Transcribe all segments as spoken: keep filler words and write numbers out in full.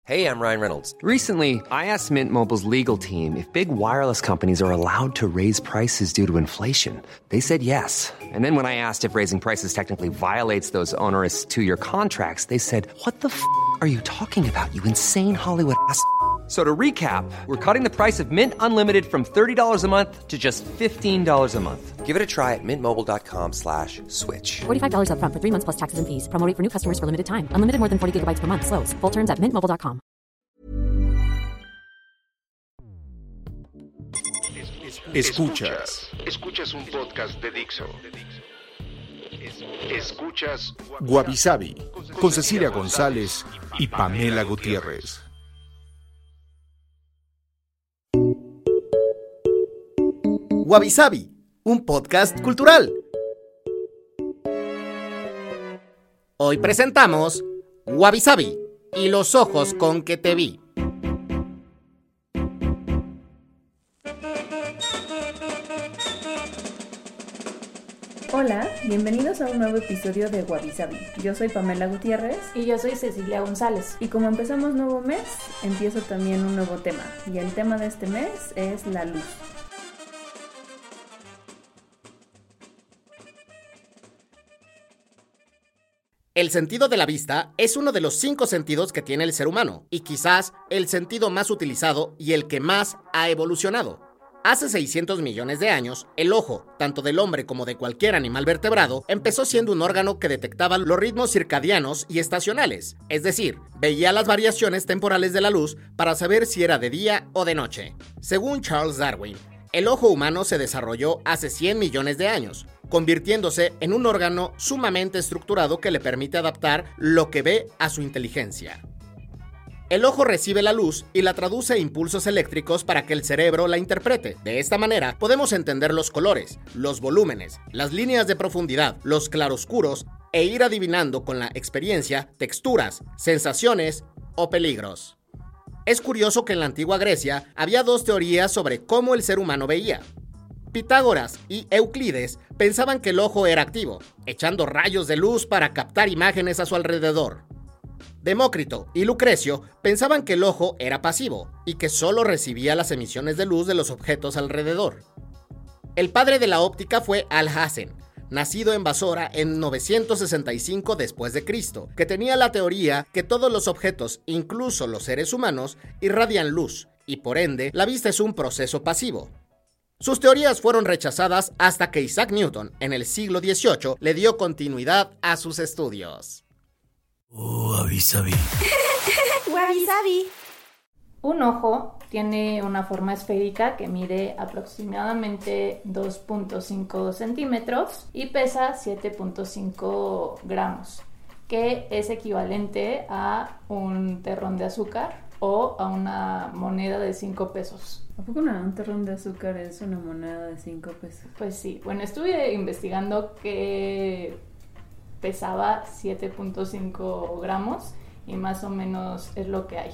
Hey, I'm Ryan Reynolds. Recently, I asked Mint Mobile's legal team if big wireless companies are allowed to raise prices due to inflation. They said yes. And then when I asked if raising prices technically violates those onerous two-year contracts, they said, what the f*** are you talking about, you insane Hollywood ass f- So to recap, we're cutting the price of Mint Unlimited from thirty dollars a month to just fifteen dollars a month. Give it a try at mintmobile.com slash switch. forty-five dollars up front for three months plus taxes and fees. Promo rate for new customers for limited time. Unlimited more than forty gigabytes per month. Slows full terms at mint mobile dot com. Escuchas. Escuchas un podcast de Dixo. Escuchas Wabi Sabi con Cecilia González y Pamela Gutiérrez. Wabi Sabi, un podcast cultural. Hoy presentamos Wabi Sabi y los ojos con que te vi. Hola, bienvenidos a un nuevo episodio de Wabi Sabi. Yo soy Pamela Gutiérrez. Y yo soy Cecilia González. Y como empezamos nuevo mes, empiezo también un nuevo tema. Y el tema de este mes es la luz. El sentido de la vista es uno de los cinco sentidos que tiene el ser humano, y quizás el sentido más utilizado y el que más ha evolucionado. Hace seiscientos millones de años, el ojo, tanto del hombre como de cualquier animal vertebrado, empezó siendo un órgano que detectaba los ritmos circadianos y estacionales, es decir, veía las variaciones temporales de la luz para saber si era de día o de noche. Según Charles Darwin, el ojo humano se desarrolló hace cien millones de años, convirtiéndose en un órgano sumamente estructurado que le permite adaptar lo que ve a su inteligencia. El ojo recibe la luz y la traduce a impulsos eléctricos para que el cerebro la interprete. De esta manera, podemos entender los colores, los volúmenes, las líneas de profundidad, los claroscuros e ir adivinando con la experiencia texturas, sensaciones o peligros. Es curioso que en la antigua Grecia había dos teorías sobre cómo el ser humano veía. Pitágoras y Euclides pensaban que el ojo era activo, echando rayos de luz para captar imágenes a su alrededor. Demócrito y Lucrecio pensaban que el ojo era pasivo y que solo recibía las emisiones de luz de los objetos alrededor. El padre de la óptica fue Alhazen, nacido en Basora en novecientos sesenta y cinco después de Cristo, que tenía la teoría que todos los objetos, incluso los seres humanos, irradian luz y por ende la vista es un proceso pasivo. Sus teorías fueron rechazadas hasta que Isaac Newton, en el siglo dieciocho, le dio continuidad a sus estudios. Wabi Sabi. Wabi Sabi. Un ojo tiene una forma esférica que mide aproximadamente dos punto cinco centímetros y pesa siete punto cinco gramos, que es equivalente a un terrón de azúcar o a una moneda de cinco pesos. ¿A poco una, un terrón de azúcar es una moneda de cinco pesos? Pues sí, bueno, estuve investigando que pesaba siete punto cinco gramos y más o menos es lo que hay.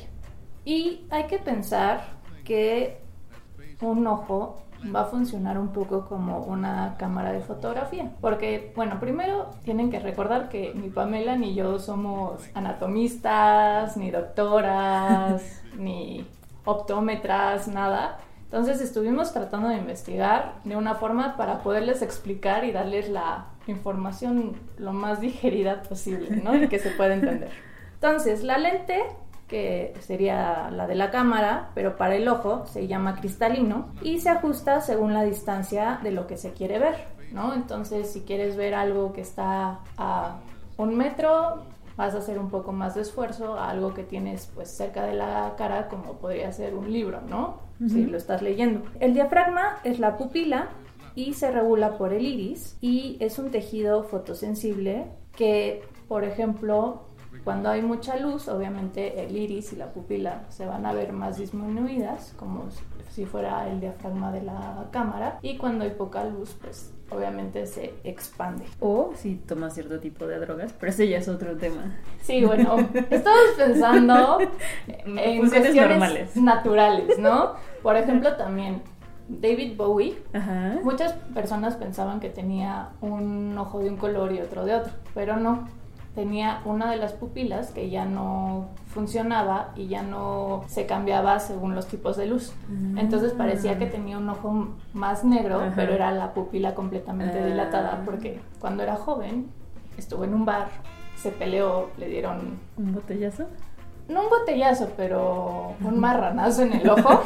Y hay que pensar que un ojo va a funcionar un poco como una cámara de fotografía. Porque, bueno, primero tienen que recordar que ni Pamela ni yo somos anatomistas, ni doctoras, ni optómetras, nada. Entonces estuvimos tratando de investigar de una forma para poderles explicar y darles la información lo más digerida posible, ¿no? Y que se pueda entender. Entonces, la lente, que sería la de la cámara, pero para el ojo se llama cristalino y se ajusta según la distancia de lo que se quiere ver, ¿no? Entonces, si quieres ver algo que está a un metro, vas a hacer un poco más de esfuerzo a algo que tienes pues cerca de la cara, como podría ser un libro, ¿no? Uh-huh. Si lo estás leyendo. El diafragma es la pupila y se regula por el iris y es un tejido fotosensible que, por ejemplo, cuando hay mucha luz, obviamente el iris y la pupila se van a ver más disminuidas, como si fuera el diafragma de la cámara, y cuando hay poca luz, pues obviamente se expande. O si tomas cierto tipo de drogas, pero ese ya es otro tema. Sí, bueno, estamos pensando en cuestiones normales, naturales, ¿no? Por ejemplo, también David Bowie, Ajá. muchas personas pensaban que tenía un ojo de un color y otro de otro, pero no. tenía una de las pupilas que ya no funcionaba y ya no se cambiaba según los tipos de luz. Entonces parecía que tenía un ojo más negro, Ajá. pero era la pupila completamente dilatada, porque cuando era joven estuvo en un bar, se peleó, le dieron... ¿Un botellazo? No un botellazo, pero un marranazo en el ojo.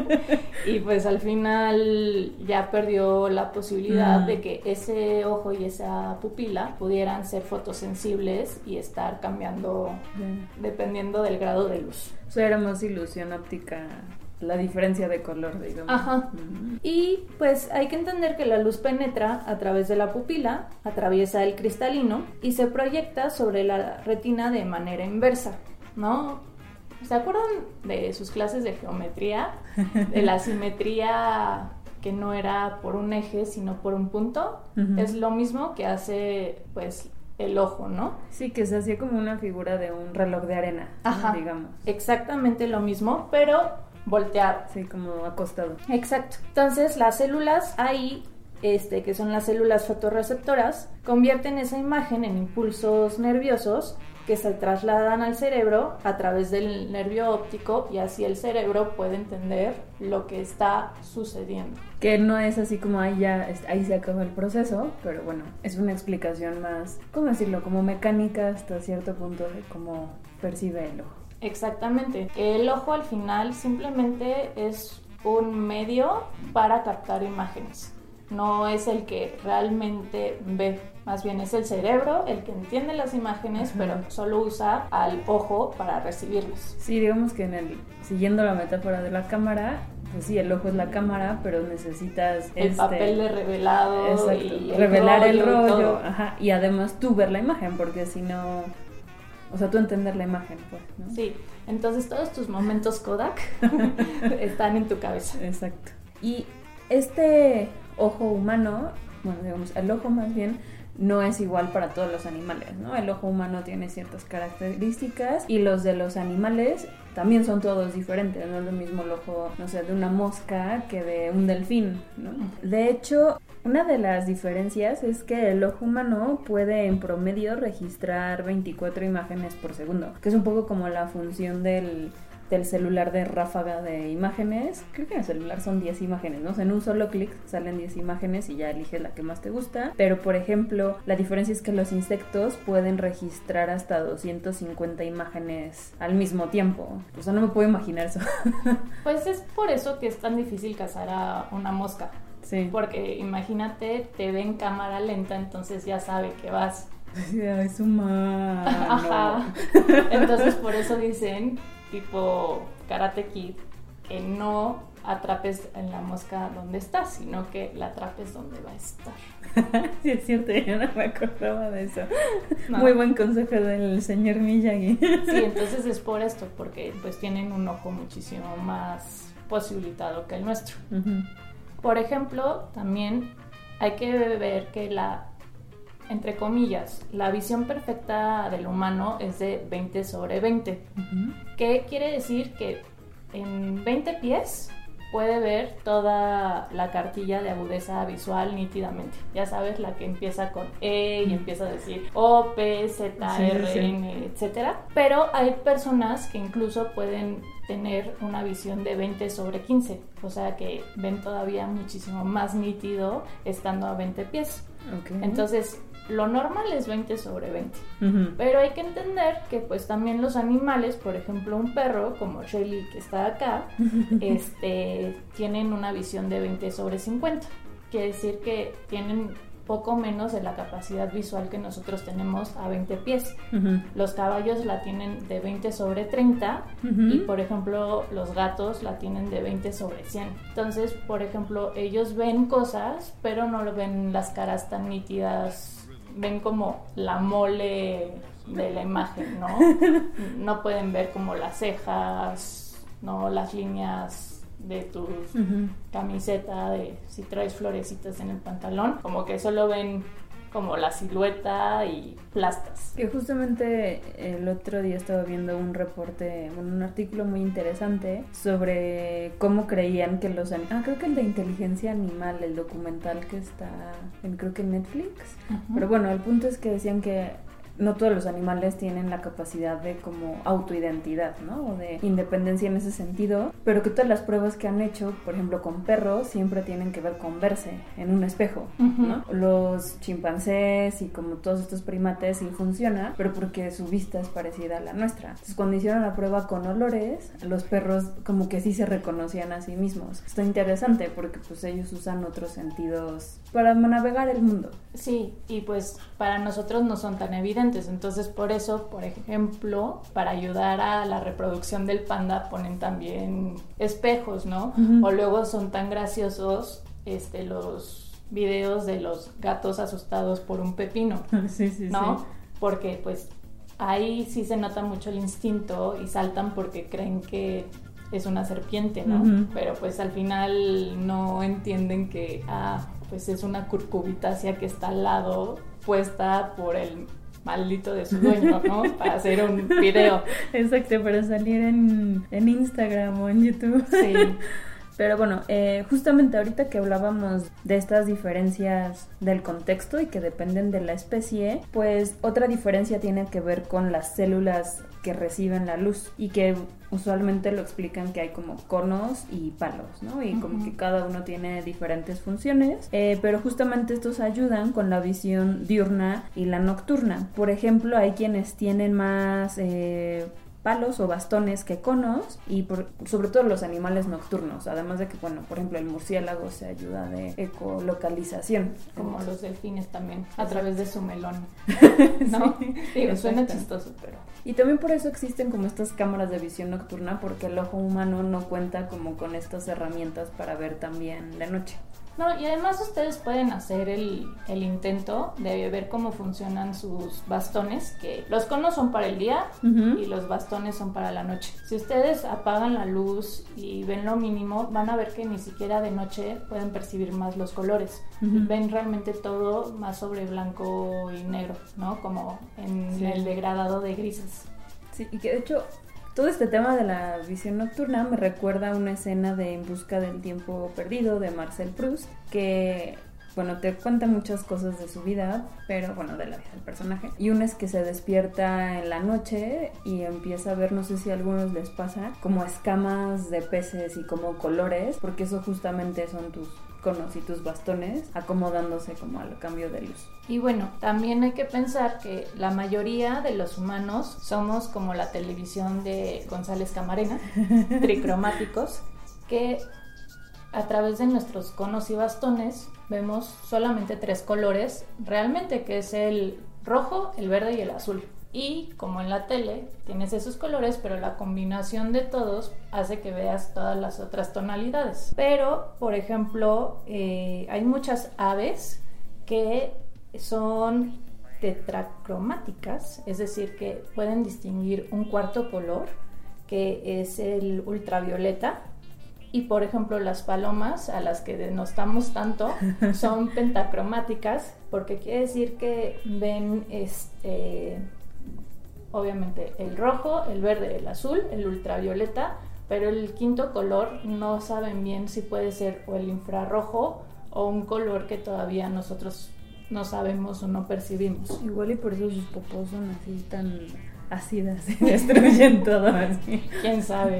Y pues al final ya perdió la posibilidad mm. de que ese ojo y esa pupila pudieran ser fotosensibles y estar cambiando mm. dependiendo del grado de luz. O sea, era más ilusión óptica, la diferencia de color, digamos. Ajá. Mm. Y pues hay que entender que la luz penetra a través de la pupila, atraviesa el cristalino y se proyecta sobre la retina de manera inversa, ¿no? ¿Se acuerdan de sus clases de geometría? De la simetría que no era por un eje, sino por un punto. Uh-huh. Es lo mismo que hace, pues, el ojo, ¿no? Sí, que se hacía como una figura de un reloj de arena, Ajá, digamos. Exactamente lo mismo, pero volteado. Sí, como acostado. Exacto. Entonces, las células ahí... Este, que son las células fotorreceptoras, convierten esa imagen en impulsos nerviosos que se trasladan al cerebro a través del nervio óptico y así el cerebro puede entender lo que está sucediendo. Que no es así como ahí ya, ahí se acaba el proceso, pero bueno, es una explicación más, ¿cómo decirlo? Como mecánica hasta cierto punto de cómo percibe el ojo. Exactamente. El ojo al final simplemente es un medio para captar imágenes. No es el que realmente ve, más bien es el cerebro el que entiende las imágenes, Ajá. pero solo usa al ojo para recibirlas. Sí, digamos que en el, siguiendo la metáfora de la cámara, pues sí, el ojo es la cámara, pero necesitas el este, papel de revelado exacto, y el revelar rollo el rollo, y, todo. Ajá, y además tú ver la imagen, porque si no, o sea, tú entender la imagen, pues, ¿no? Sí, entonces todos tus momentos Kodak están en tu cabeza. Exacto. Y este ojo humano, bueno, digamos, el ojo más bien no es igual para todos los animales, ¿no? El ojo humano tiene ciertas características y los de los animales también son todos diferentes, no es lo mismo el ojo, no sé, de una mosca que de un delfín, ¿no? De hecho, una de las diferencias es que el ojo humano puede en promedio registrar veinticuatro imágenes por segundo, que es un poco como la función del... del celular de ráfaga de imágenes. Creo que en el celular son diez imágenes, ¿no? O sea, en un solo clic salen diez imágenes y ya eliges la que más te gusta. Pero, por ejemplo, la diferencia es que los insectos pueden registrar hasta doscientas cincuenta imágenes al mismo tiempo. O sea, no me puedo imaginar eso. Pues es por eso que es tan difícil cazar a una mosca. Sí. Porque imagínate, te ve en cámara lenta, entonces ya sabe que vas. Es humano. Ajá. Entonces, por eso dicen... tipo Karate Kid, que no atrapes en la mosca donde está, sino que la atrapes donde va a estar. Sí, es cierto, yo no me acordaba de eso. No. Muy buen consejo del señor Miyagi. Sí, entonces es por esto, porque pues tienen un ojo muchísimo más posibilitado que el nuestro. Uh-huh. Por ejemplo, también hay que ver que la, entre comillas, la visión perfecta del humano es de veinte sobre veinte. Uh-huh. ¿Qué quiere decir? Que en veinte pies puede ver toda la cartilla de agudeza visual nítidamente. Ya sabes, la que empieza con E y empieza a decir O, P, Z, R, N, sí, sí. etcétera. Pero hay personas que incluso pueden tener una visión de veinte sobre quince, o sea que ven todavía muchísimo más nítido estando a veinte pies. Okay. Entonces, lo normal es veinte sobre veinte. Uh-huh. Pero hay que entender que pues también los animales, por ejemplo un perro como Shelly que está acá, este, tienen una visión de veinte sobre cincuenta. Quiere decir que tienen poco menos de la capacidad visual que nosotros tenemos a veinte pies. Uh-huh. Los caballos la tienen de veinte sobre treinta, uh-huh, y por ejemplo los gatos la tienen de veinte sobre cien. Entonces, por ejemplo, ellos ven cosas, pero no lo ven las caras tan nítidas. Ven como la mole de la imagen, ¿no? No pueden ver como las cejas, ¿no? Las líneas de tu uh-huh. camiseta, de si traes florecitas en el pantalón, como que solo ven como la silueta y plastas. Que justamente el otro día estaba viendo un reporte, bueno, un artículo muy interesante sobre cómo creían que los animales... Ah, creo que el de inteligencia animal, el documental que está en, creo que en Netflix. Uh-huh. Pero bueno, el punto es que decían que no todos los animales tienen la capacidad de como autoidentidad, ¿no? O de independencia en ese sentido, pero que todas las pruebas que han hecho, por ejemplo con perros, siempre tienen que ver con verse en un espejo, uh-huh. ¿no? Los chimpancés y como todos estos primates sí funciona, pero porque su vista es parecida a la nuestra. Entonces cuando hicieron la prueba con olores, los perros como que sí se reconocían a sí mismos. Está interesante porque pues ellos usan otros sentidos para navegar el mundo. Sí, y pues para nosotros no son tan evidentes, entonces por eso, por ejemplo, para ayudar a la reproducción del panda ponen también espejos, ¿no? Uh-huh. O luego son tan graciosos este, los videos de los gatos asustados por un pepino, sí, sí, ¿no? Sí. Porque pues ahí sí se nota mucho el instinto y saltan porque creen que es una serpiente, ¿no? Uh-huh. Pero pues al final no entienden que, ah, pues es una curcubitácea que está al lado, puesta por el maldito de su dueño, ¿no? Para hacer un video. Exacto, para salir en, en Instagram o en YouTube. Sí. Pero bueno, eh, justamente ahorita que hablábamos de estas diferencias del contexto y que dependen de la especie, pues otra diferencia tiene que ver con las células que reciben la luz y que usualmente lo explican que hay como conos y palos, ¿no? Y como uh-huh. que cada uno tiene diferentes funciones, eh, pero justamente estos ayudan con la visión diurna y la nocturna. Por ejemplo, hay quienes tienen más Eh, palos o bastones que conos y por, sobre todo los animales nocturnos, además de que, bueno, por ejemplo el murciélago se ayuda de ecolocalización. Como los delfines también, a través de su melón, ¿no? Sí, digo, suena chistoso, pero... Y también por eso existen como estas cámaras de visión nocturna, porque el ojo humano no cuenta como con estas herramientas para ver también de noche. No, y además ustedes pueden hacer el, el intento de ver cómo funcionan sus bastones, que los conos son para el día uh-huh. y los bastones son para la noche. Si ustedes apagan la luz y ven lo mínimo, van a ver que ni siquiera de noche pueden percibir más los colores. Uh-huh. Ven realmente todo más sobre blanco y negro, ¿no? Como en sí. el degradado de grises. Sí, y que de hecho... todo este tema de la visión nocturna me recuerda a una escena de En busca del tiempo perdido de Marcel Proust, que, bueno, te cuenta muchas cosas de su vida, pero, bueno, de la vida del personaje. Y una es que se despierta en la noche y empieza a ver, no sé si a algunos les pasa, como escamas de peces y como colores, porque eso justamente son tus conos y tus bastones acomodándose como al cambio de luz. Y bueno, también hay que pensar que la mayoría de los humanos somos como la televisión de González Camarena, tricromáticos, que a través de nuestros conos y bastones vemos solamente tres colores realmente, que es el rojo, el verde y el azul. Y como en la tele tienes esos colores, pero la combinación de todos hace que veas todas las otras tonalidades. Pero, por ejemplo, eh, hay muchas aves que son tetracromáticas, es decir, que pueden distinguir un cuarto color, que es el ultravioleta. Y, por ejemplo, las palomas, a las que denostamos tanto, son pentacromáticas, porque quiere decir que ven este... obviamente el rojo, el verde, el azul, el ultravioleta, pero el quinto color no saben bien si puede ser o el infrarrojo o un color que todavía nosotros no sabemos o no percibimos. Igual y por eso sus popós son así tan ácidas y destruyen todo así. Quién sabe.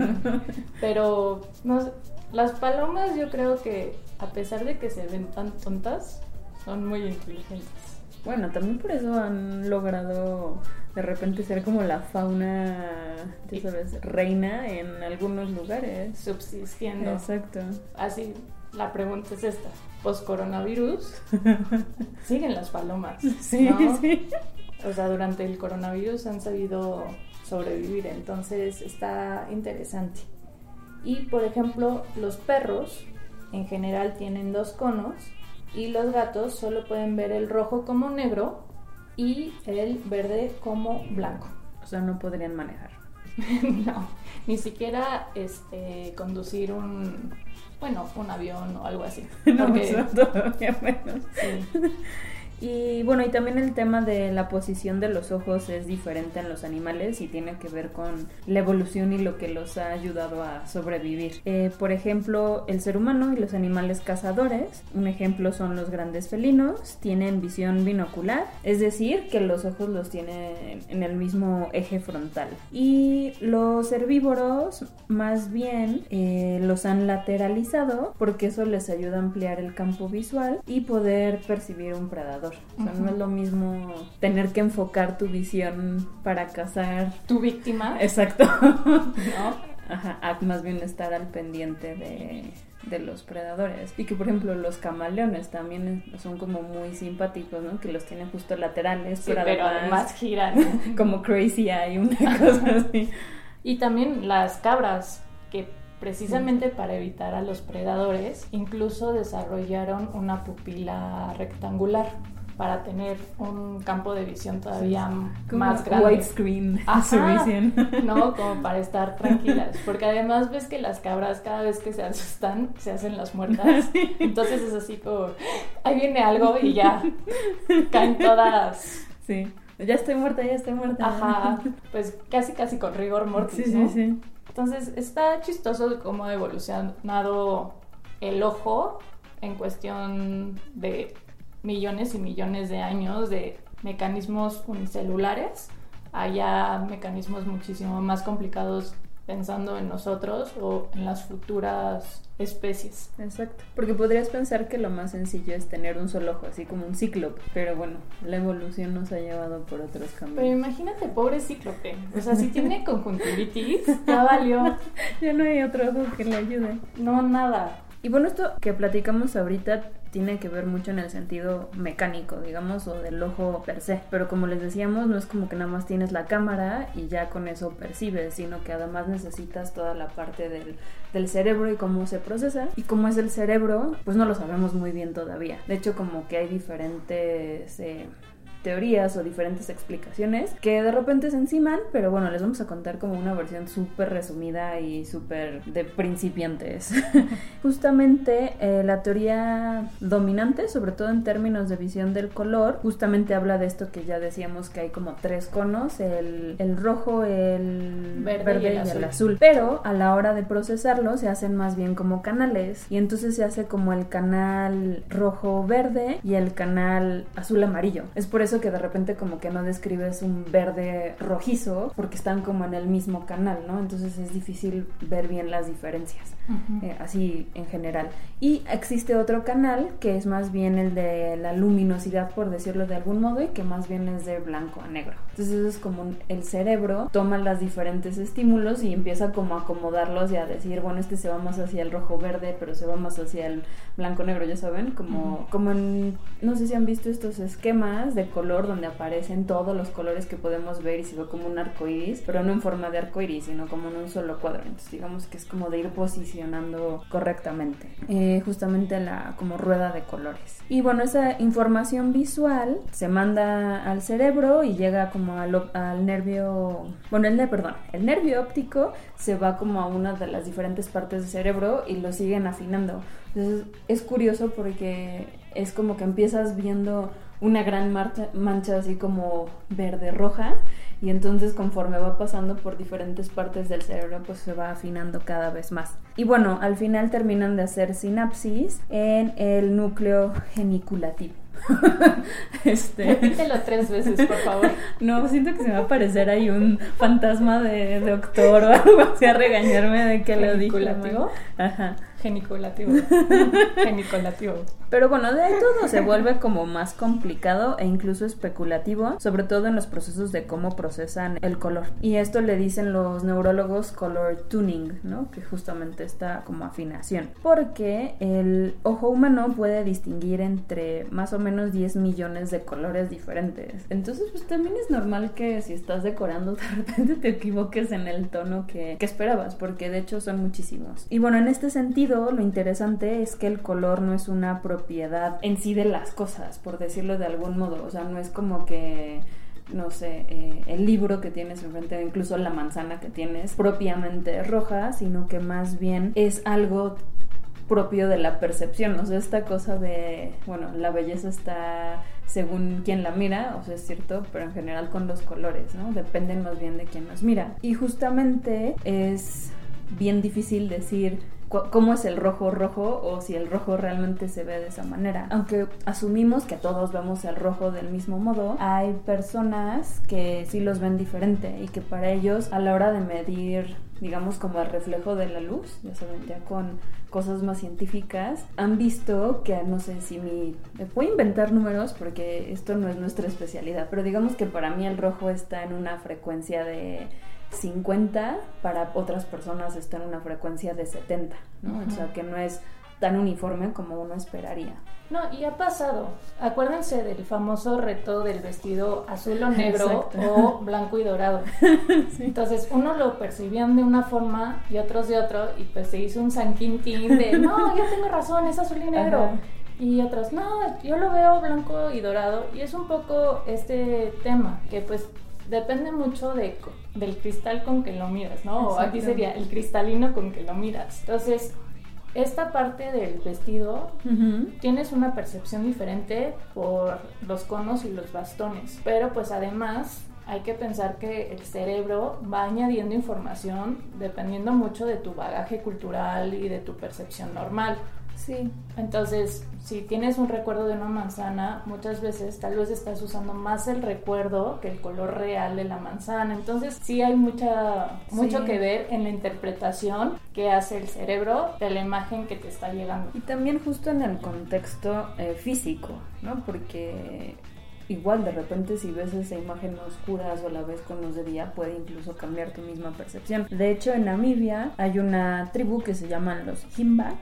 Pero no, las palomas yo creo que a pesar de que se ven tan tontas, son muy inteligentes. Bueno, también por eso han logrado de repente ser como la fauna, ya sabes, reina en algunos lugares. Subsistiendo. Exacto. Así, la pregunta es esta. Post-coronavirus, siguen las palomas, sí, ¿no? Sí. O sea, durante el coronavirus han sabido sobrevivir, entonces está interesante. Y, por ejemplo, los perros en general tienen dos conos, y los gatos solo pueden ver el rojo como negro y el verde como blanco. O sea, no podrían manejar. No, ni siquiera este, conducir un, bueno, un avión o algo así. No, porque, eso todavía menos. Sí. Y bueno, y también el tema de la posición de los ojos es diferente en los animales y tiene que ver con la evolución y lo que los ha ayudado a sobrevivir. Eh, por ejemplo, el ser humano y los animales cazadores, un ejemplo son los grandes felinos, tienen visión binocular, es decir, que los ojos los tienen en el mismo eje frontal. Y los herbívoros, más bien, eh, los han lateralizado porque eso les ayuda a ampliar el campo visual y poder percibir un predador. O sea, uh-huh. no es lo mismo tener que enfocar tu visión para cazar tu víctima. Exacto. ¿No? Ajá, más bien estar al pendiente de, de los predadores. Y que, por ejemplo, los camaleones también son como muy simpáticos, ¿no? Que los tienen justo laterales, sí, pero, pero además, además giran. Como Crazy Eye, una cosa así. Y también las cabras, que precisamente sí. para evitar a los predadores, incluso desarrollaron una pupila rectangular para tener un campo de visión todavía sí. más grande. Widescreen su visión. No, como para estar tranquilas. Porque además ves que las cabras cada vez que se asustan se hacen las muertas. Sí. Entonces es así como, ahí viene algo y ya caen todas. Sí. Ya estoy muerta, ya estoy muerta. Ajá, pues casi casi con rigor mortis, sí, ¿no? Sí, sí. Entonces está chistoso cómo ha evolucionado el ojo en cuestión de millones y millones de años, de mecanismos unicelulares a ya mecanismos muchísimo más complicados pensando en nosotros o en las futuras especies. Exacto, porque podrías pensar que lo más sencillo es tener un solo ojo, así como un cíclope, pero bueno, la evolución nos ha llevado por otros caminos. Pero imagínate, pobre cíclope, o sea, si tiene conjuntivitis, ya valió. Ya no hay otro ojo que le ayude. No, nada. Y bueno, esto que platicamos ahorita tiene que ver mucho en el sentido mecánico, digamos, o del ojo per se. Pero como les decíamos, no es como que nada más tienes la cámara y ya con eso percibes, sino que además necesitas toda la parte del, del cerebro y cómo se procesa. Y cómo es el cerebro, pues no lo sabemos muy bien todavía. De hecho, como que hay diferentes Eh, teorías o diferentes explicaciones que de repente se enciman, pero bueno, les vamos a contar como una versión súper resumida y súper de principiantes. Justamente eh, la teoría dominante, sobre todo en términos de visión del color, justamente habla de esto que ya decíamos, que hay como tres conos, el, el rojo, el verde, verde y, el, y azul. el azul, pero a la hora de procesarlo se hacen más bien como canales, y entonces se hace como el canal rojo-verde y el canal azul-amarillo. Es por eso que de repente como que no describes un verde rojizo porque están como en el mismo canal, ¿no? Entonces es difícil ver bien las diferencias, uh-huh. eh, así en general. Y existe otro canal que es más bien el de la luminosidad, por decirlo de algún modo, y que más bien es de blanco a negro. Entonces eso es como un, el cerebro toma los diferentes estímulos y empieza como a acomodarlos y a decir, bueno, este se va más hacia el rojo-verde, pero se va más hacia el blanco-negro, ya saben, como, uh-huh. como en, no sé si han visto estos esquemas de color donde aparecen todos los colores que podemos ver y se ve como un arco iris, pero no en forma de arco iris, sino como en un solo cuadro. Entonces digamos que es como de ir posicionando correctamente, eh, justamente la como rueda de colores. Y bueno, esa información visual se manda al cerebro y llega como al, al nervio, bueno, el, perdón, el nervio óptico se va como a una de las diferentes partes del cerebro y lo siguen afinando. Entonces es curioso porque es como que empiezas viendo una gran marcha, mancha así como verde-roja, y entonces conforme va pasando por diferentes partes del cerebro pues se va afinando cada vez más. Y bueno, al final terminan de hacer sinapsis en el núcleo geniculativo. este... Repítelo tres veces, por favor. No, siento que se me va a aparecer ahí un fantasma de doctor o algo así a regañarme de que lo dije. ¿Geniculativo? Ajá. Geniculativo. Geniculativo. Pero bueno, de ahí todo se vuelve como más complicado e incluso especulativo, sobre todo en los procesos de cómo procesan el color. Y esto le dicen los neurólogos color tuning, ¿no? Que justamente está como afinación. Porque el ojo humano puede distinguir entre más o menos diez millones de colores diferentes. Entonces, pues también es normal que si estás decorando, de repente te equivoques en el tono que, que esperabas, porque de hecho son muchísimos. Y bueno, en este sentido, lo interesante es que el color no es una propiedad en sí de las cosas, por decirlo de algún modo. O sea, no es como que, no sé, eh, el libro que tienes enfrente, o incluso la manzana que tienes propiamente roja, sino que más bien es algo propio de la percepción. O sea, esta cosa de, bueno, la belleza está según quién la mira, o sea, es cierto, pero en general con los colores, ¿no? Dependen más bien de quién nos mira. Y justamente es bien difícil decir cómo es el rojo rojo o si el rojo realmente se ve de esa manera. Aunque asumimos que todos vemos el rojo del mismo modo, hay personas que sí los ven diferente y que para ellos a la hora de medir, digamos, como el reflejo de la luz, ya saben, ya con cosas más científicas, han visto que, no sé si mi... Me puedo inventar números porque esto no es nuestra especialidad, pero digamos que para mí el rojo está en una frecuencia de cincuenta, para otras personas está en una frecuencia de setenta, ¿no? Uh-huh. O sea, que no es tan uniforme como uno esperaría. No, y ha pasado. Acuérdense del famoso reto del vestido azul o negro o blanco y dorado. Sí. Entonces, uno lo percibían de una forma y otros de otro, y pues se hizo un San Quintín de, no, yo tengo razón, es azul y negro. Ajá. Y otros, no, yo lo veo blanco y dorado. Y es un poco este tema, que pues depende mucho de, del cristal con que lo miras, ¿no? Exacto. O aquí sería el cristalino con que lo miras. Entonces, esta parte del vestido, uh-huh, tienes una percepción diferente por los conos y los bastones. Pero pues además hay que pensar que el cerebro va añadiendo información dependiendo mucho de tu bagaje cultural y de tu percepción normal. Sí. Entonces, si tienes un recuerdo de una manzana, muchas veces tal vez estás usando más el recuerdo que el color real de la manzana. Entonces, sí hay mucha, mucho sí. que ver en la interpretación que hace el cerebro de la imagen que te está llegando. Y también justo en el contexto eh, físico, ¿no? Porque igual de repente si ves esa imagen oscura o la ves con luz de día, puede incluso cambiar tu misma percepción. De hecho, en Namibia hay una tribu que se llaman los Himba,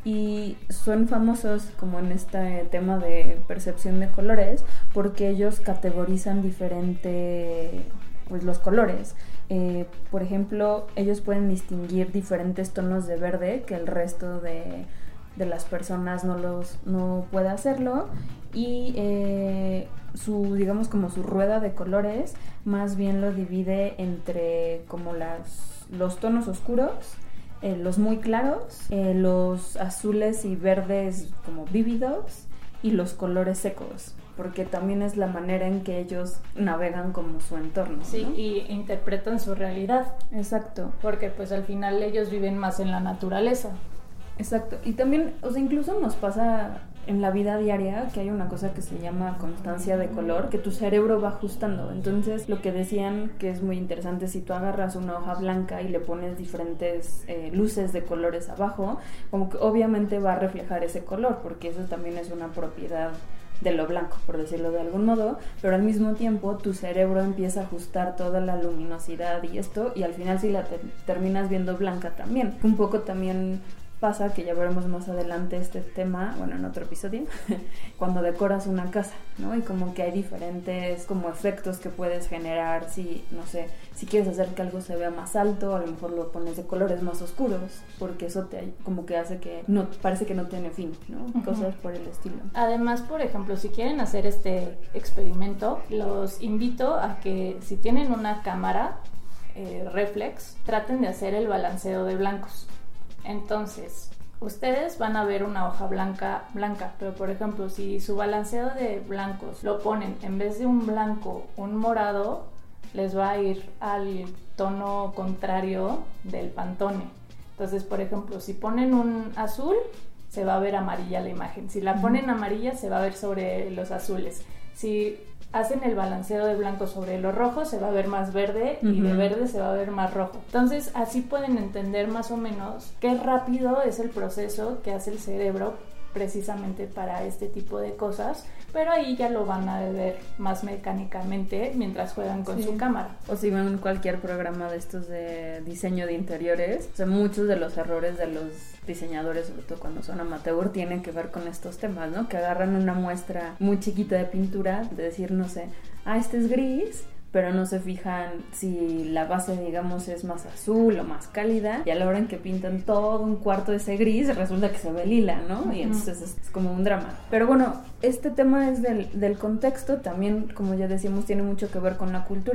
y son famosos como en este tema de percepción de colores porque ellos categorizan diferente, pues, los colores. Eh, por ejemplo, ellos pueden distinguir diferentes tonos de verde que el resto de, de las personas no los no puede hacerlo, y eh, su, digamos, como su rueda de colores más bien lo divide entre como las, los tonos oscuros, Eh, los muy claros, eh, los azules y verdes como vívidos y los colores secos, porque también es la manera en que ellos navegan como su entorno, sí, ¿no? Y interpretan su realidad. Exacto. Porque pues al final ellos viven más en la naturaleza. Exacto. Y también, o sea, incluso nos pasa en la vida diaria que hay una cosa que se llama constancia de color, que tu cerebro va ajustando. Entonces, lo que decían que es muy interesante, si tú agarras una hoja blanca y le pones diferentes eh, luces de colores abajo, como que obviamente va a reflejar ese color, porque eso también es una propiedad de lo blanco, por decirlo de algún modo, pero al mismo tiempo tu cerebro empieza a ajustar toda la luminosidad y esto, y al final sí la te- terminas viendo blanca también. Un poco también pasa, que ya veremos más adelante este tema, bueno, en otro episodio, cuando decoras una casa, ¿no? Y como que hay diferentes como efectos que puedes generar, si, no sé, si quieres hacer que algo se vea más alto, a lo mejor lo pones de colores más oscuros, porque eso te como que hace que no, parece que no tiene fin, ¿no? Uh-huh. Cosas por el estilo. Además, por ejemplo, si quieren hacer este experimento, los invito a que si tienen una cámara eh, reflex, traten de hacer el balanceo de blancos. Entonces, ustedes van a ver una hoja blanca, blanca, pero por ejemplo, si su balanceo de blancos lo ponen en vez de un blanco, un morado, les va a ir al tono contrario del Pantone. Entonces, por ejemplo, si ponen un azul, se va a ver amarilla la imagen. Si la ponen amarilla, se va a ver sobre los azules. Si hacen el balanceo de blanco sobre los rojos, se va a ver más verde, uh-huh, y de verde se va a ver más rojo. Entonces, así pueden entender más o menos qué rápido es el proceso que hace el cerebro precisamente para este tipo de cosas, pero ahí ya lo van a ver más mecánicamente mientras juegan con sí. su cámara. O si ven cualquier programa de estos de diseño de interiores, o sea, muchos de los errores de los diseñadores, sobre todo cuando son amateur, tienen que ver con estos temas, ¿no? Que agarran una muestra muy chiquita de pintura, de decir, no sé, ah, este es gris, pero no se fijan si la base, digamos, es más azul o más cálida, y a la hora en que pintan todo un cuarto de ese gris, resulta que se ve lila, ¿no? Uh-huh. Y entonces es, es como un drama. Pero bueno, este tema es del, del contexto, también, como ya decíamos, tiene mucho que ver con la cultura,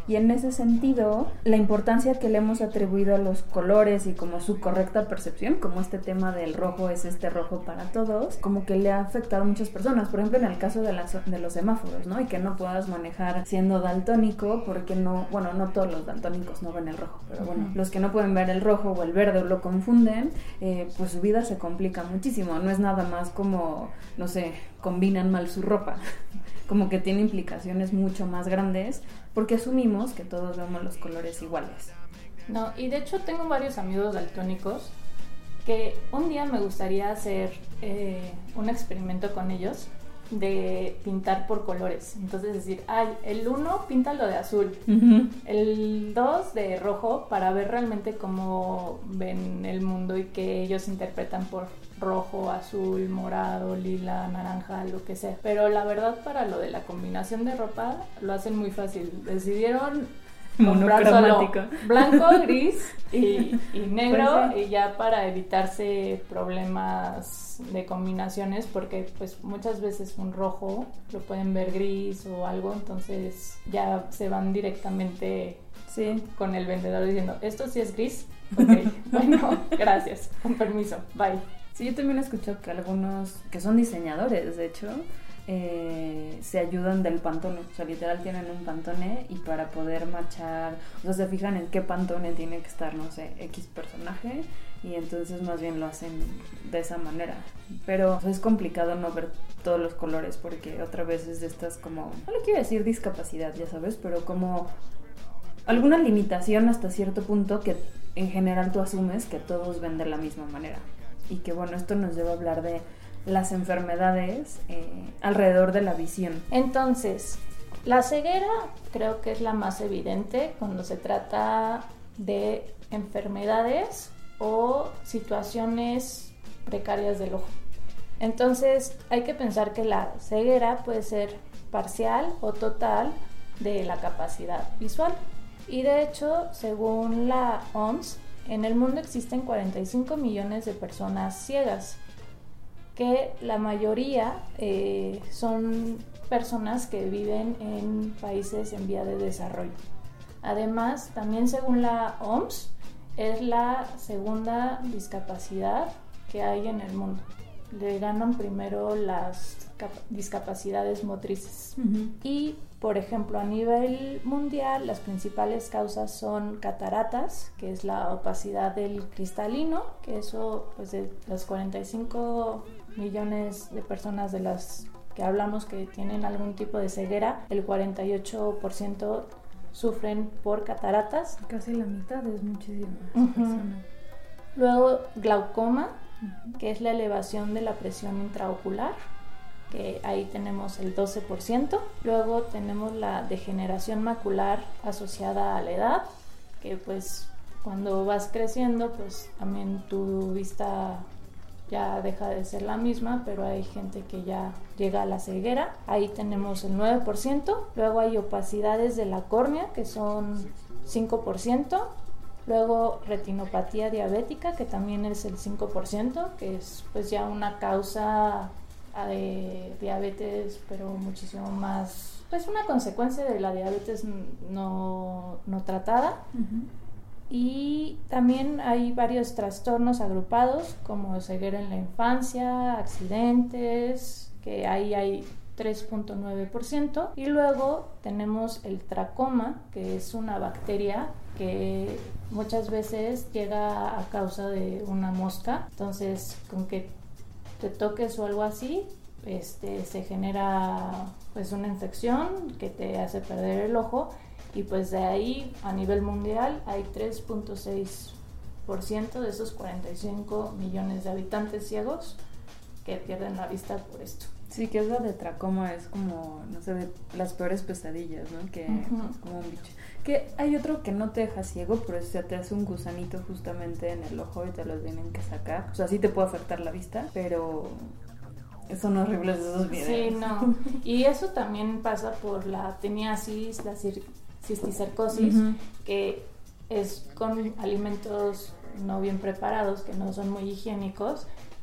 Y en ese sentido, la importancia que le hemos atribuido a los colores y como su correcta percepción, como este tema del rojo es este rojo para todos, como que le ha afectado a muchas personas. Por ejemplo, en el caso de, las, de los semáforos, ¿no? Y que no puedas manejar siendo daltónico porque no, bueno, no todos los daltónicos no ven el rojo, pero bueno, los que no pueden ver el rojo o el verde o lo confunden, eh, pues su vida se complica muchísimo. No es nada más como, no sé, combinan mal su ropa. Como que tiene implicaciones mucho más grandes porque asumimos que todos vemos los colores iguales. No, y de hecho tengo varios amigos daltónicos que un día me gustaría hacer eh, un experimento con ellos de pintar por colores. Entonces decir, ay, el uno píntalo de azul, uh-huh. el dos de rojo, para ver realmente cómo ven el mundo y que ellos interpretan por rojo, azul, morado, lila, naranja, lo que sea. Pero la verdad, para lo de la combinación de ropa lo hacen muy fácil. Decidieron comprar solo blanco, gris y, y negro, y ya para evitarse problemas de combinaciones, porque pues muchas veces un rojo lo pueden ver gris o algo, entonces ya se van directamente sí. con el vendedor diciendo, esto sí es gris, ok, bueno, gracias, con permiso, bye. Sí, yo también he escuchado que algunos que son diseñadores, de hecho, Eh, se ayudan del Pantone, o sea, literal tienen un Pantone y para poder machar, o sea, se fijan en qué Pantone tiene que estar, no sé, X personaje, y entonces más bien lo hacen de esa manera. Pero o sea, es complicado no ver todos los colores porque otra vez es de estas como, no le quiero decir discapacidad, ya sabes, pero como alguna limitación hasta cierto punto que en general tú asumes que todos ven de la misma manera. Y que bueno, esto nos debe hablar de las enfermedades eh, alrededor de la visión. Entonces, la ceguera creo que es la más evidente cuando se trata de enfermedades o situaciones precarias del ojo. Entonces, hay que pensar que la ceguera puede ser parcial o total de la capacidad visual. Y de hecho, según la O M S, en el mundo existen cuarenta y cinco millones de personas ciegas, que la mayoría eh, son personas que viven en países en vía de desarrollo. Además, también según la O M S, es la segunda discapacidad que hay en el mundo. Le ganan primero las cap- discapacidades motrices. Uh-huh. Y, por ejemplo, a nivel mundial, las principales causas son cataratas, que es la opacidad del cristalino, que eso, pues de las cuarenta y cinco millones de personas de las que hablamos que tienen algún tipo de ceguera, el cuarenta y ocho por ciento sufren por cataratas. Casi la mitad es muchísima uh-huh. personas. Luego glaucoma, uh-huh. que es la elevación de la presión intraocular, que ahí tenemos el doce por ciento. Luego tenemos la degeneración macular asociada a la edad, que pues cuando vas creciendo pues también tu vista ya deja de ser la misma, pero hay gente que ya llega a la ceguera. Ahí tenemos el nueve por ciento. Luego hay opacidades de la córnea, que son cinco por ciento. Luego retinopatía diabética, que también es el cinco por ciento, que es pues ya una causa de diabetes, pero muchísimo más, pues una consecuencia de la diabetes no, no tratada. Uh-huh. Y también hay varios trastornos agrupados como ceguera en la infancia, accidentes, que ahí hay tres punto nueve por ciento. Y luego tenemos el tracoma, que es una bacteria que muchas veces llega a causa de una mosca. Entonces, con que te toques o algo así, este, se genera pues una infección que te hace perder el ojo. Y pues de ahí, a nivel mundial, hay tres punto seis por ciento de esos cuarenta y cinco millones de habitantes ciegos que pierden la vista por esto. Sí, que eso de tracoma es como, no sé, de las peores pesadillas, ¿no? Que uh-huh. es como un bicho. Que hay otro que no te deja ciego, pero se te hace un gusanito justamente en el ojo y te lo tienen que sacar. O sea, sí te puede afectar la vista, pero son horribles esos videos. Sí, no. Y eso también pasa por la teniasis, la cir- cisticercosis, uh-huh. que es con alimentos no bien preparados, que no son muy higiénicos,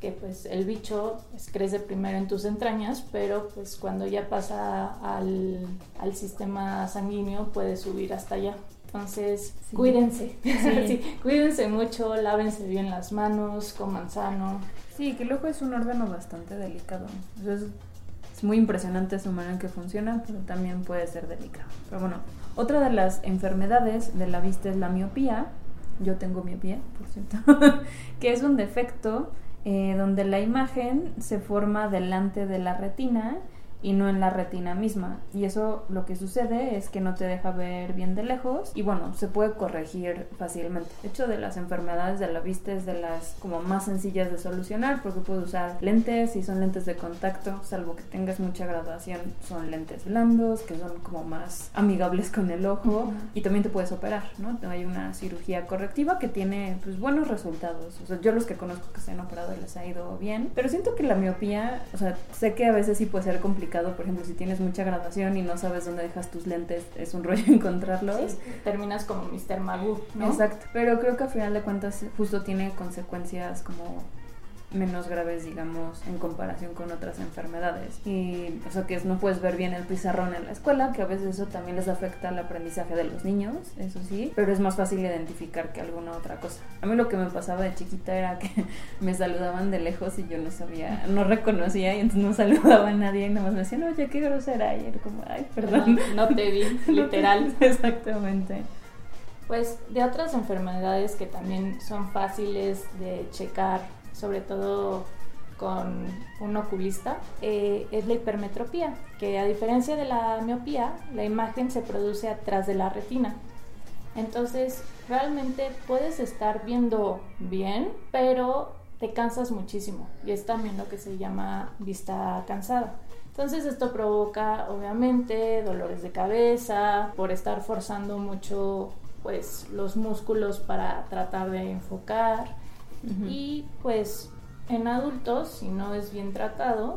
que pues el bicho pues, crece primero en tus entrañas, pero pues cuando ya pasa al, al sistema sanguíneo puede subir hasta allá. Entonces, sí. cuídense, sí. sí, cuídense mucho, lávense bien las manos, coman sano. Sí, que el ojo es un órgano bastante delicado. Entonces, es muy impresionante su manera en que funciona, pero también puede ser delicado. Pero bueno, otra de las enfermedades de la vista es la miopía. Yo tengo miopía, por cierto, que es un defecto eh, donde la imagen se forma delante de la retina y no en la retina misma, y eso lo que sucede es que no te deja ver bien de lejos y bueno, se puede corregir fácilmente. De hecho, de las enfermedades de la vista es de las como más sencillas de solucionar porque puedes usar lentes y son lentes de contacto, salvo que tengas mucha graduación, son lentes blandos que son como más amigables con el ojo. Uh-huh. Y también te puedes operar, ¿no? Hay una cirugía correctiva que tiene pues buenos resultados. O sea, yo los que conozco que se han operado les ha ido bien, pero siento que la miopía, o sea, sé que a veces sí puede ser complicado. Por ejemplo, si tienes mucha graduación y no sabes dónde dejas tus lentes, es un rollo encontrarlos. Sí, terminas como mister Magoo, ¿no? Exacto, pero creo que al final de cuentas justo tiene consecuencias como menos graves, digamos, en comparación con otras enfermedades. Y, o sea, que no puedes ver bien el pizarrón en la escuela, que a veces eso también les afecta al aprendizaje de los niños, eso sí, pero es más fácil identificar que alguna otra cosa. A mí lo que me pasaba de chiquita era que me saludaban de lejos y yo no sabía, no reconocía y entonces no saludaba a nadie y nada más me decían, oye, qué grosera, y era como, ay, perdón. No, no te vi, literal. Exactamente. Pues de otras enfermedades que también son fáciles de checar, sobre todo con un oculista, eh, es la hipermetropía, que a diferencia de la miopía, la imagen se produce atrás de la retina. Entonces, realmente puedes estar viendo bien, pero te cansas muchísimo, y es también lo que se llama vista cansada. Entonces, esto provoca, obviamente, dolores de cabeza, por estar forzando mucho, pues, los músculos para tratar de enfocar. Uh-huh. Y pues en adultos, si no es bien tratado,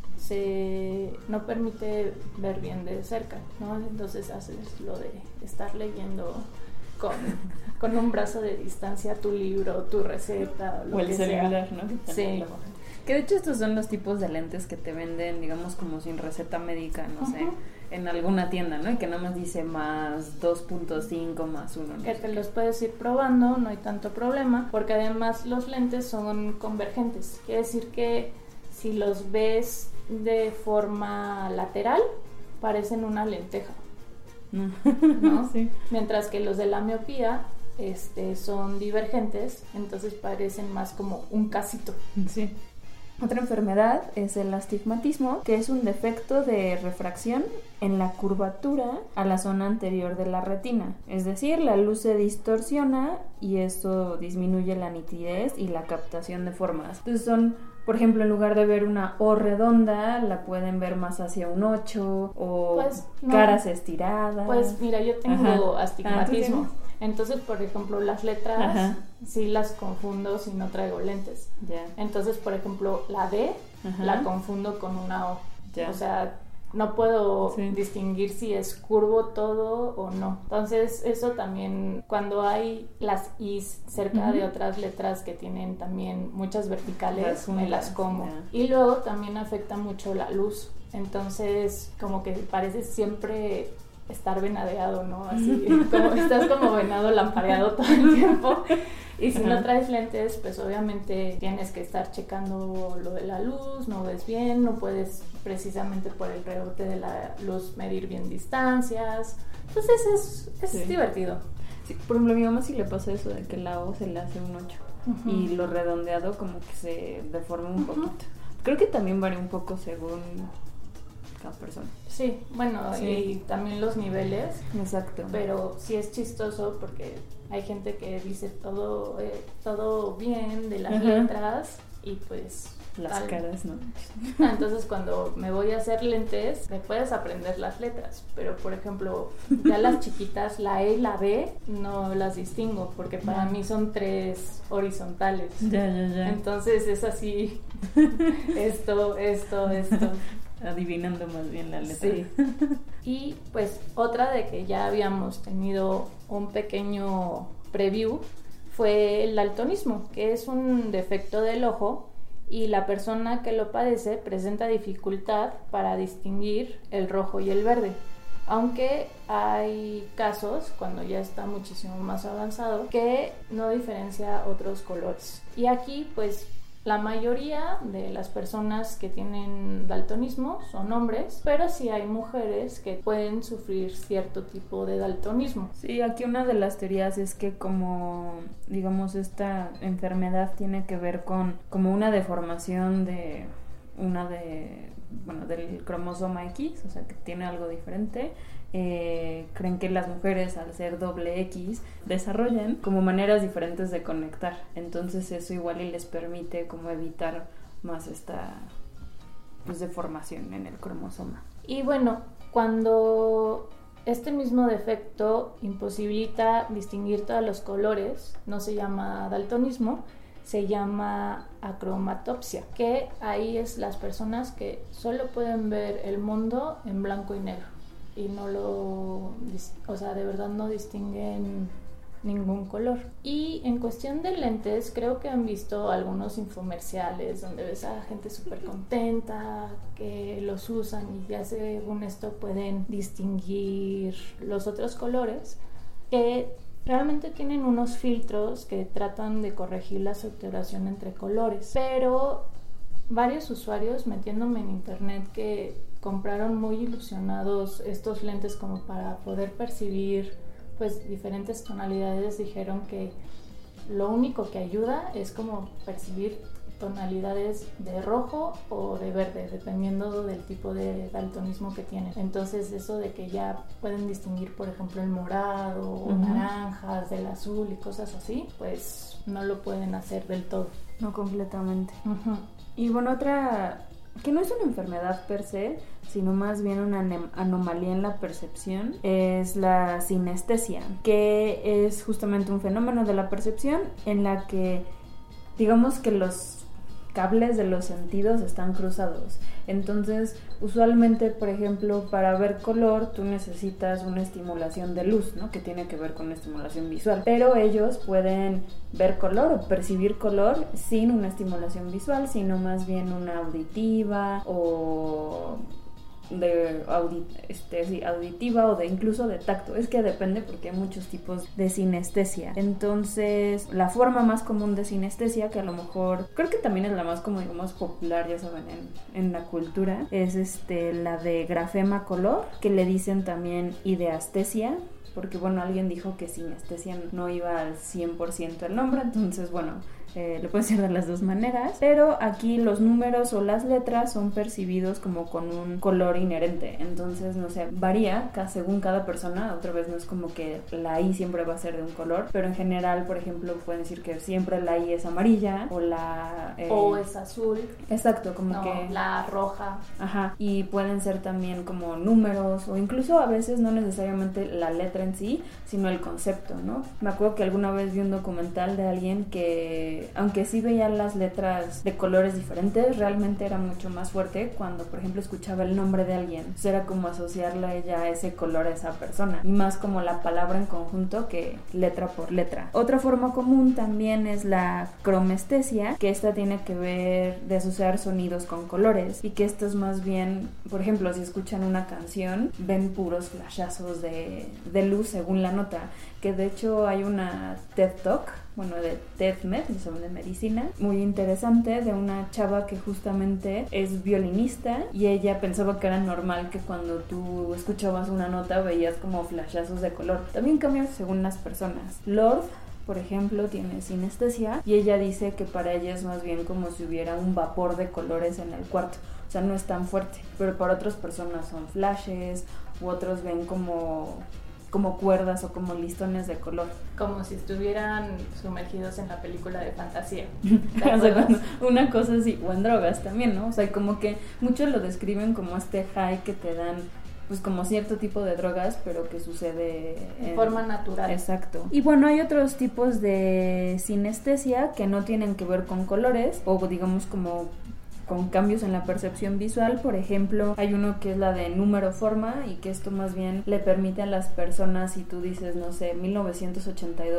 se no permite ver bien de cerca, ¿no? Entonces haces lo de estar leyendo con, con un brazo de distancia tu libro, tu receta, lo o el que celular, sea. ¿no? Sí. Que de hecho estos son los tipos de lentes que te venden, digamos, como sin receta médica, no uh-huh. sé, en alguna tienda, ¿no? Y que nada más dice más dos punto cinco, más uno. ¿no? Que te los puedes ir probando, no hay tanto problema, porque además los lentes son convergentes. Quiere decir que si los ves de forma lateral, parecen una lenteja, ¿no? Sí. Mientras que los de la miopía este, son divergentes, entonces parecen más como un casito. Sí. Otra enfermedad es el astigmatismo, que es un defecto de refracción en la curvatura a la zona anterior de la retina. Es decir, la luz se distorsiona y esto disminuye la nitidez y la captación de formas. Entonces son, por ejemplo, en lugar de ver una O redonda, la pueden ver más hacia un ocho o pues, no. caras estiradas. Pues mira, yo tengo Ajá. astigmatismo. Ah, entonces, por ejemplo, las letras Ajá. sí las confundo si no traigo lentes. Ya. Entonces, por ejemplo, la D Ajá. la confundo con una O. Ya. O sea, no puedo sí. distinguir si es curvo todo o no. Entonces, eso también, cuando hay las Is cerca uh-huh. de otras letras que tienen también muchas verticales, las me las como. Yeah. Y luego también afecta mucho la luz. Entonces, como que parece siempre estar venadeado, ¿no? Así, como estás como venado lampareado todo el tiempo. Y si no traes lentes, pues obviamente tienes que estar checando lo de la luz, no ves bien, no puedes precisamente por el rebote de la luz medir bien distancias. Entonces es, es sí. divertido. Sí, por ejemplo, a mi mamá sí le pasa eso de que la O se le hace un ocho uh-huh. y lo redondeado como que se deforma un uh-huh. poquito. Creo que también varía un poco según cada persona. Sí, bueno, sí. y también los niveles. Exacto. Pero sí es chistoso porque hay gente que dice todo eh, todo bien de las Ajá. letras y pues las tal. caras, ¿no? Entonces cuando me voy a hacer lentes me puedes aprender las letras, pero por ejemplo ya las chiquitas, la E y la B no las distingo porque para no. mí son tres horizontales. Ya, ya, ya. Entonces es así, esto, esto, esto. Adivinando más bien la letra. Sí. Y pues otra de que ya habíamos tenido un pequeño preview fue el daltonismo, que es un defecto del ojo y la persona que lo padece presenta dificultad para distinguir el rojo y el verde. Aunque hay casos, cuando ya está muchísimo más avanzado, que no diferencia otros colores. Y aquí, pues, la mayoría de las personas que tienen daltonismo son hombres, pero sí hay mujeres que pueden sufrir cierto tipo de daltonismo. Sí, aquí una de las teorías es que como, digamos, esta enfermedad tiene que ver con como una deformación de una de, bueno, del cromosoma X, o sea, que tiene algo diferente. Eh, creen que las mujeres, al ser doble X, desarrollan como maneras diferentes de conectar. Entonces eso igual y les permite como evitar más esta, pues, deformación en el cromosoma. Y bueno, cuando este mismo defecto imposibilita distinguir todos los colores, no se llama daltonismo, se llama acromatopsia, que ahí es las personas que solo pueden ver el mundo en blanco y negro y no lo, o sea, de verdad no distinguen ningún color. Y en cuestión de lentes, creo que han visto algunos infomerciales donde ves a gente súper contenta que los usan y ya según esto pueden distinguir los otros colores, que realmente tienen unos filtros que tratan de corregir la saturación entre colores, pero varios usuarios, metiéndome en internet, que compraron muy ilusionados estos lentes como para poder percibir pues diferentes tonalidades, dijeron que lo único que ayuda es como percibir tonalidades de rojo o de verde, dependiendo del tipo de daltonismo que tienen. Entonces eso de que ya pueden distinguir, por ejemplo, el morado o uh-huh. naranjas del azul y cosas así, pues no lo pueden hacer del todo. No completamente. Uh-huh. Y bueno, otra que no es una enfermedad per se, sino más bien una anem- anomalía en la percepción, es la sinestesia, que es justamente un fenómeno de la percepción en la que, digamos que los cables de los sentidos están cruzados. Entonces, usualmente, por ejemplo, para ver color, tú necesitas una estimulación de luz, ¿no? Que tiene que ver con una estimulación visual. Pero ellos pueden ver color o percibir color sin una estimulación visual, sino más bien una auditiva o de audi- este, sí, auditiva o de incluso de tacto. Es que depende porque hay muchos tipos de sinestesia. Entonces, la forma más común de sinestesia, que a lo mejor creo que también es la más como digamos popular, ya saben, en, en la cultura, es este la de grafema color, que le dicen también ideastesia, porque bueno, alguien dijo que sinestesia no iba al cien por ciento el nombre, entonces bueno, Eh, lo pueden ser de las dos maneras, pero aquí los números o las letras son percibidos como con un color inherente, entonces no sé, varía cada, según cada persona. Otra vez no es como que la I siempre va a ser de un color, pero en general, por ejemplo, pueden decir que siempre la I es amarilla o la eh, o es azul, exacto, como no, que la roja, ajá, y pueden ser también como números o incluso a veces no necesariamente la letra en sí, sino el concepto, ¿no? Me acuerdo que alguna vez vi un documental de alguien que aunque sí veía las letras de colores diferentes, realmente era mucho más fuerte cuando, por ejemplo, escuchaba el nombre de alguien. Entonces era como asociarle a ella a ese color a esa persona, y más como la palabra en conjunto que letra por letra. Otra forma común también es la cromestesia, que esta tiene que ver de asociar sonidos con colores, y que esto es más bien, por ejemplo, si escuchan una canción, ven puros flashazos de, de luz según la nota, que de hecho hay una TED Talk, bueno, de TEDmed, sobre medicina, muy interesante, de una chava que justamente es violinista y ella pensaba que era normal que cuando tú escuchabas una nota veías como flashazos de color. También cambia según las personas. Lord, por ejemplo, tiene sinestesia y ella dice que para ella es más bien como si hubiera un vapor de colores en el cuarto. O sea, no es tan fuerte, pero para otras personas son flashes, u otros ven como... como cuerdas o como listones de color. Como si estuvieran sumergidos en la película de fantasía. O sea, una cosa así, o en drogas también, ¿no? O sea, como que muchos lo describen como este high que te dan, pues como cierto tipo de drogas, pero que sucede en, en forma natural. Exacto. Y bueno, hay otros tipos de sinestesia que no tienen que ver con colores, o digamos como con cambios en la percepción visual. Por ejemplo, hay uno que es la de número forma, y que esto más bien le permite a las personas, si tú dices, no sé, mil novecientos ochenta y dos,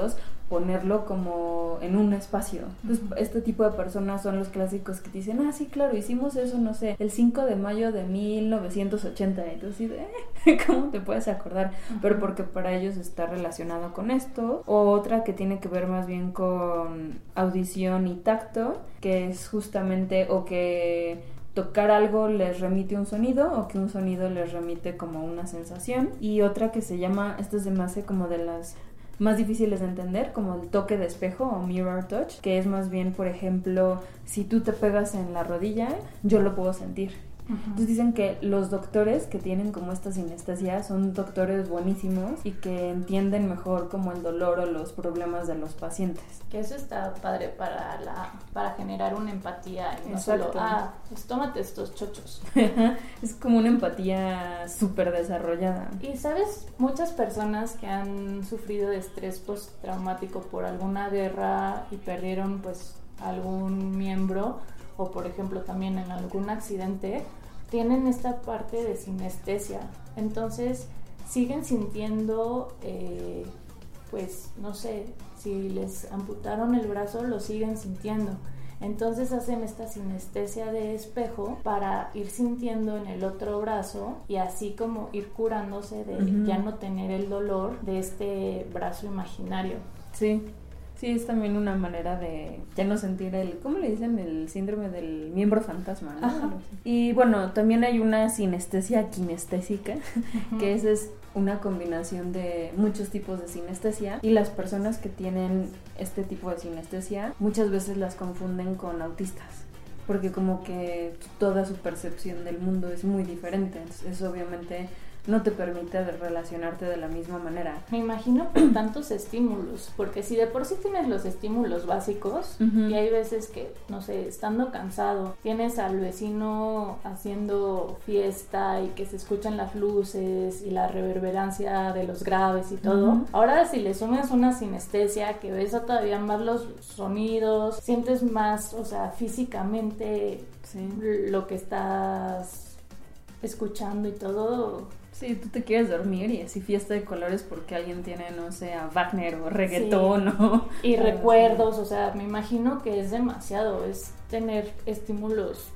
ponerlo como en un espacio. Entonces, este tipo de personas son los clásicos que te dicen, ah, sí, claro, hicimos eso, no sé, el cinco de mayo de mil novecientos ochenta, y tú así de, eh, ¿cómo te puedes acordar? Uh-huh. Pero porque para ellos está relacionado con esto. O otra que tiene que ver más bien con audición y tacto, que es justamente, o que tocar algo les remite un sonido, o que un sonido les remite como una sensación. Y otra que se llama, esto se me hace como de las más difíciles de entender, como el toque de espejo o mirror touch, que es más bien, por ejemplo, si tú te pegas en la rodilla, yo lo puedo sentir. Uh-huh. Entonces dicen que los doctores que tienen como esta sinestesia son doctores buenísimos y que entienden mejor como el dolor o los problemas de los pacientes. Que eso está padre para la para generar una empatía y no solo, ah, pues tómate estos chochos. Es como una empatía súper desarrollada. Y sabes, muchas personas que han sufrido de estrés postraumático por alguna guerra y perdieron pues algún miembro, o por ejemplo también en algún accidente, tienen esta parte de sinestesia. Entonces siguen sintiendo, eh, pues no sé, si les amputaron el brazo, lo siguen sintiendo. Entonces hacen esta sinestesia de espejo para ir sintiendo en el otro brazo y así como ir curándose de uh-huh. ya no tener el dolor de este brazo imaginario. Sí. Sí, es también una manera de ya no sentir el, ¿cómo le dicen? El síndrome del miembro fantasma, ¿no? Ajá. Y bueno, también hay una sinestesia kinestésica, uh-huh. que esa es una combinación de muchos tipos de sinestesia, y las personas que tienen este tipo de sinestesia muchas veces las confunden con autistas, porque como que toda su percepción del mundo es muy diferente. Entonces eso obviamente no te permite relacionarte de la misma manera. Me imagino con tantos estímulos, porque si de por sí tienes los estímulos básicos, uh-huh. y hay veces que, no sé, estando cansado, tienes al vecino haciendo fiesta y que se escuchan las luces y la reverberancia de los graves y todo, uh-huh. ahora si le sumas una sinestesia que ves todavía más los sonidos, sientes más, o sea, físicamente sí. lo que estás escuchando y todo. Sí, tú te quieres dormir y así fiesta de colores porque alguien tiene, no sé, a Wagner o reggaetón, sí. ¿no? Y recuerdos, o sea, me imagino que es demasiado, es tener estímulos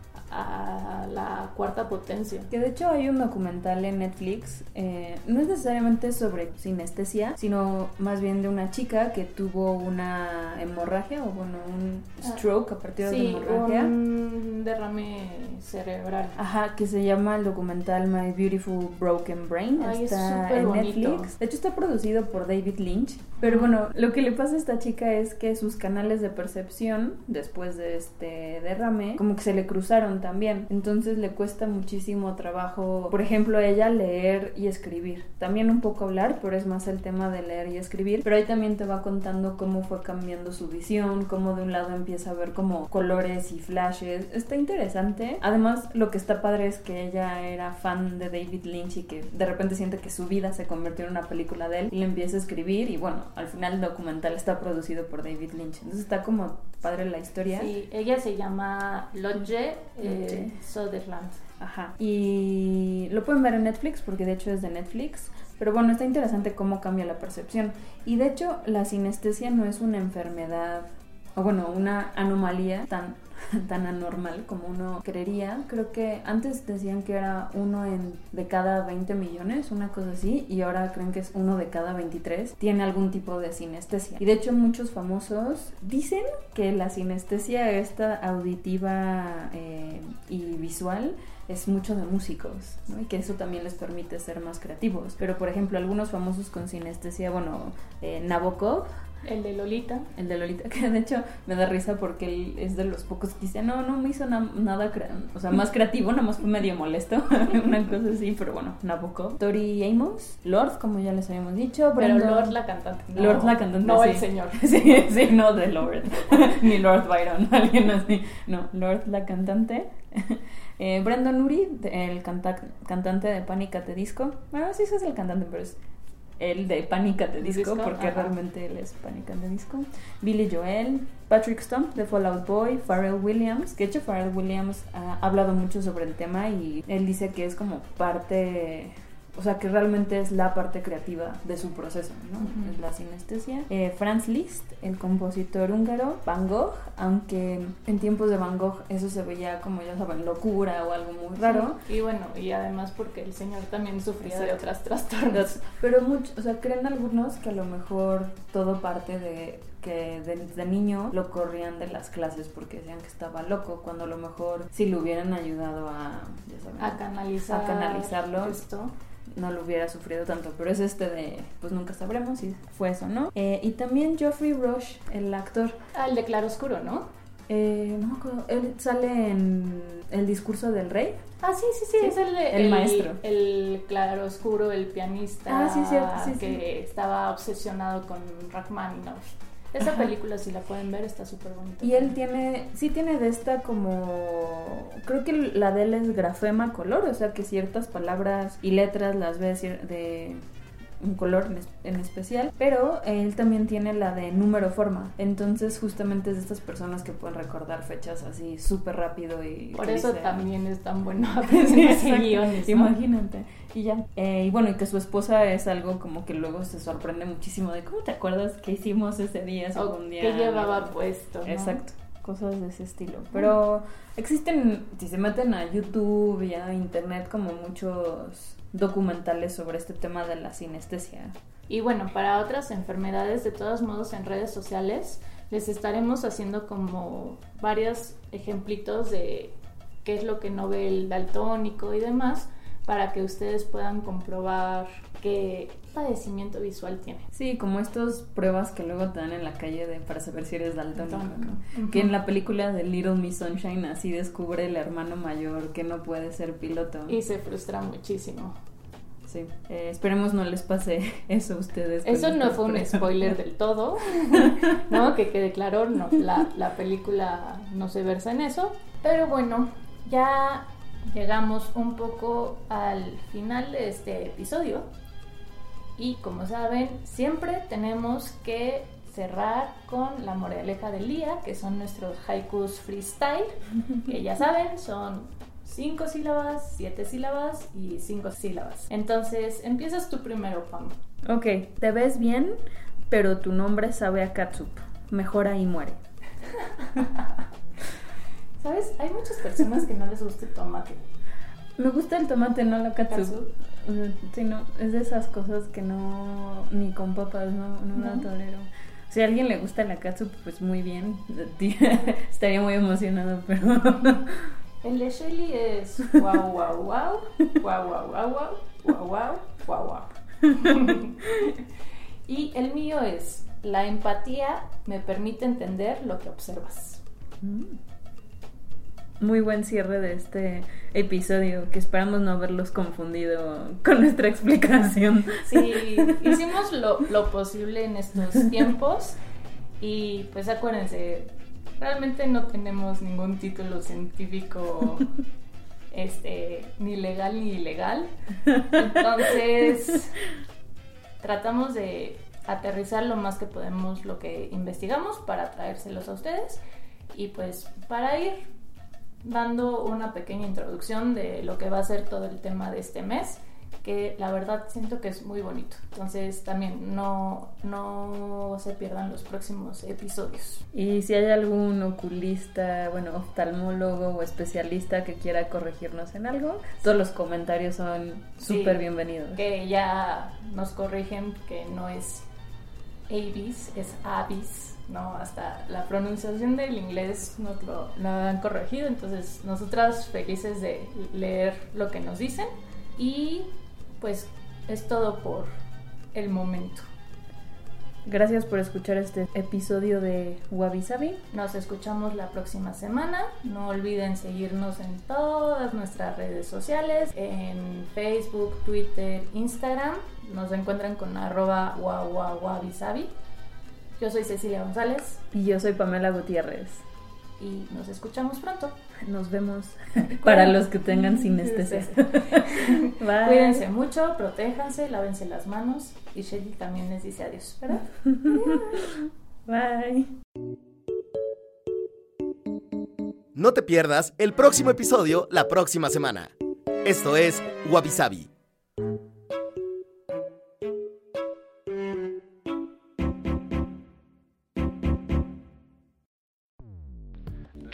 a la cuarta potencia. Que de hecho hay un documental en Netflix, eh, no es necesariamente sobre sinestesia, sino más bien de una chica que tuvo una hemorragia, o bueno, un stroke a partir sí, de hemorragia. un derrame cerebral. Ajá, que se llama el documental My Beautiful Broken Brain. Ay, está es en bonito. Netflix. De hecho está producido por David Lynch. Pero bueno, lo que le pasa a esta chica es que sus canales de percepción después de este derrame como que se le cruzaron también. Entonces le cuesta muchísimo trabajo, por ejemplo, a ella leer y escribir. También un poco hablar, pero es más el tema de leer y escribir. Pero ahí también te va contando cómo fue cambiando su visión, cómo de un lado empieza a ver como colores y flashes. Está interesante. Además, lo que está padre es que ella era fan de David Lynch y que de repente siente que su vida se convirtió en una película de él y le empieza a escribir y bueno, al final el documental está producido por David Lynch. Entonces está como padre la historia. Sí, ella se llama Lodge eh, Sutherland. Ajá. Y lo pueden ver en Netflix porque de hecho es de Netflix. Pero bueno, está interesante cómo cambia la percepción. Y de hecho la sinestesia no es una enfermedad, o bueno, una anomalía tan tan anormal como uno creería. Creo que antes decían que era uno en, de cada veinte millones, una cosa así, y ahora creen que es uno de cada veintitrés tiene algún tipo de sinestesia. Y de hecho muchos famosos dicen que la sinestesia esta auditiva eh, y visual es mucho de músicos, ¿no? Y que eso también les permite ser más creativos. Pero por ejemplo algunos famosos con sinestesia, bueno, eh, Nabokov, el de Lolita. El de Lolita, que de hecho me da risa porque él es de los pocos que dice, no, no me hizo na- nada, crea- o sea, más creativo, nada más fue medio molesto, una cosa así, pero bueno, Nabokov. Tori Amos, Lord, como ya les habíamos dicho. Pero Brandon... Lord la cantante. No, Lord la cantante, no sí. el señor. Sí, sí, no de Lord, ni Lord Byron, alguien así. No, Lord la cantante. eh, Brandon Urie, el canta- cantante de Panic! At the Disco. Bueno, sí, ese es el cantante, pero es el de Panic! At the Disco, Disco porque ajá. realmente él es Panic! At the Disco. Billy Joel, Patrick Stump de Fall Out Boy, Pharrell Williams, que de hecho Pharrell Williams ha hablado mucho sobre el tema y él dice que es como parte o sea, que realmente es la parte creativa de su proceso, ¿no? Uh-huh. Es la sinestesia. Eh, Franz Liszt, el compositor húngaro. Van Gogh, aunque en tiempos de Van Gogh eso se veía como, ya saben, locura o algo muy raro. Sí. Y bueno, y además porque el señor también sufría Exacto. de otras trastornos. Pero mucho, o sea, creen algunos que a lo mejor todo parte de que desde niño lo corrían de las clases porque decían que estaba loco, cuando a lo mejor si le hubieran ayudado a, ya saben, a canalizar a canalizarlo esto, no lo hubiera sufrido tanto. Pero es este de, pues nunca sabremos si fue eso, ¿no? Eh, y también Geoffrey Rush, el actor. Ah, el de Claroscuro, ¿no? Eh, no me acuerdo, él sale en El discurso del rey. Ah, sí, sí, sí, sí, es el de... El, el maestro. El claroscuro, el pianista. Ah, sí, cierto, sí, que sí. estaba obsesionado con Rachmaninoff. Esa Ajá. película, si la pueden ver, está súper bonita. Y él tiene, sí tiene de esta como, creo que la de él es grafema color, o sea que ciertas palabras y letras las ves de un color en, es, en especial, pero él también tiene la de número forma, entonces justamente es de estas personas que pueden recordar fechas así súper rápido y... Por eso dicen, también es tan bueno aprender sí, guiones, ¿no? Imagínate. Y ya, eh, y bueno, y que su esposa es algo como que luego se sorprende muchísimo de ¿cómo te acuerdas que hicimos ese día, ese o día? ¿Qué llevaba algo? Puesto, ¿no? Exacto, cosas de ese estilo. Pero existen, si se meten a YouTube y a internet, como muchos documentales sobre este tema de la sinestesia. Y bueno, para otras enfermedades, de todos modos, en redes sociales les estaremos haciendo como varios ejemplitos de qué es lo que no ve el daltónico y demás, para que ustedes puedan comprobar qué padecimiento visual tiene. Sí, como estas pruebas que luego te dan en la calle de, para saber si eres daltónico, ¿no? Uh-huh. Que en la película de Little Miss Sunshine así descubre el hermano mayor que no puede ser piloto. Y se frustra muchísimo. Sí, eh, esperemos no les pase eso a ustedes. Eso no fue un spoiler del todo, ¿no? Que quede claro, no, la, la película no se versa en eso. Pero bueno, ya llegamos un poco al final de este episodio y como saben, siempre tenemos que cerrar con la moraleja del día, que son nuestros haikus freestyle, que ya saben, son cinco sílabas, siete sílabas y cinco sílabas. Entonces, empiezas tú primero, Pam. Ok, te ves bien, pero tu nombre sabe a catsup. Mejora y muere. ¿Sabes? Hay muchas personas que no les gusta el tomate. Me gusta el tomate, no la catsup. Sí, no, es de esas cosas que no, ni con papas, no, no, no. la tolero. Si a alguien le gusta la catsup, pues muy bien. Estaría muy emocionado, pero... El de Shelly es wow, wow, wow, wow, wow, wow, wow, wow, wow, wow. Y el mío es: la empatía me permite entender lo que observas. Muy buen cierre de este episodio, que esperamos no haberlos confundido con nuestra explicación. Sí, hicimos lo, lo posible en estos tiempos y pues acuérdense, realmente no tenemos ningún título científico este, ni legal ni ilegal. Entonces, tratamos de aterrizar lo más que podemos lo que investigamos para traérselos a ustedes. Y pues para ir dando una pequeña introducción de lo que va a ser todo el tema de este mes, que la verdad siento que es muy bonito. Entonces también no, no se pierdan los próximos episodios. Y si hay algún oculista, bueno, oftalmólogo o especialista que quiera corregirnos en algo, todos los comentarios son súper sí, bienvenidos. Que ya nos corrigen que no es avis, es avis, ¿no? Hasta la pronunciación del inglés nos lo, lo han corregido. Entonces nosotras felices de leer lo que nos dicen. Y pues es todo por el momento. Gracias por escuchar este episodio de Wabi Sabi. Nos escuchamos la próxima semana. No olviden seguirnos en todas nuestras redes sociales, en Facebook, Twitter, Instagram. Nos encuentran con arroba wabi sabi. Yo soy Cecilia González. Y yo soy Pamela Gutiérrez. Y nos escuchamos pronto. Nos vemos para los que tengan sinestesia. Bye. Cuídense mucho, protéjanse, lávense las manos. Y Shelly también les dice adiós, ¿verdad? Bye. No te pierdas el próximo episodio la próxima semana. Esto es Wabi Sabi.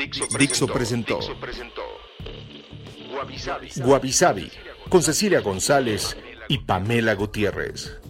Dixo presentó Guavisabi con Cecilia González y Pamela Gutiérrez.